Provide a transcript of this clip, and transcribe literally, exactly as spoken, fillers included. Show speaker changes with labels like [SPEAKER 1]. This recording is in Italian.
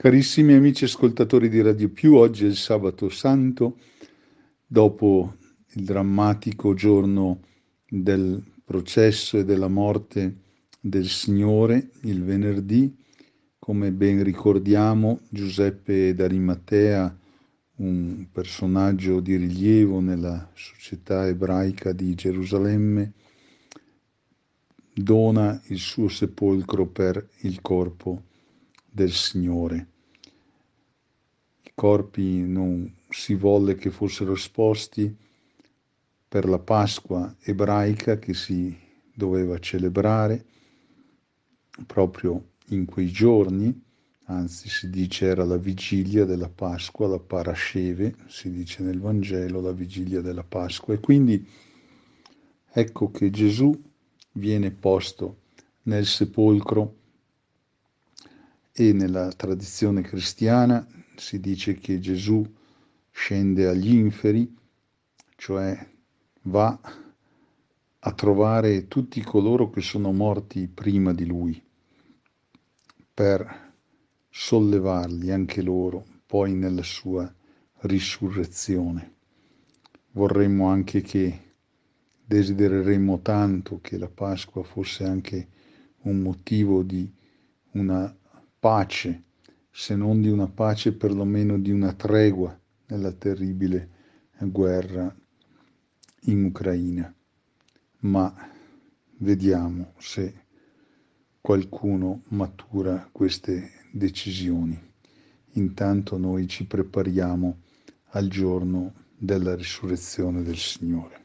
[SPEAKER 1] Carissimi amici ascoltatori di Radio Più, oggi è il sabato santo, dopo il drammatico giorno del processo e della morte del Signore, il venerdì. Come ben ricordiamo, Giuseppe d'Arimatea, un personaggio di rilievo nella società ebraica di Gerusalemme, dona il suo sepolcro per il corpo del Signore. I corpi non si volle che fossero esposti per la Pasqua ebraica che si doveva celebrare proprio in quei giorni, anzi si dice era la vigilia della Pasqua, la Parasceve, si dice nel Vangelo, la vigilia della Pasqua. E quindi ecco che Gesù viene posto nel sepolcro e nella tradizione cristiana si dice che Gesù scende agli inferi, cioè va a trovare tutti coloro che sono morti prima di lui, per sollevarli anche loro poi nella sua risurrezione. Vorremmo anche che, desidereremmo tanto che la Pasqua fosse anche un motivo di una pace, se non di una pace perlomeno di una tregua nella terribile guerra in Ucraina. Ma vediamo se qualcuno matura queste decisioni. Intanto noi ci prepariamo al giorno della risurrezione del Signore.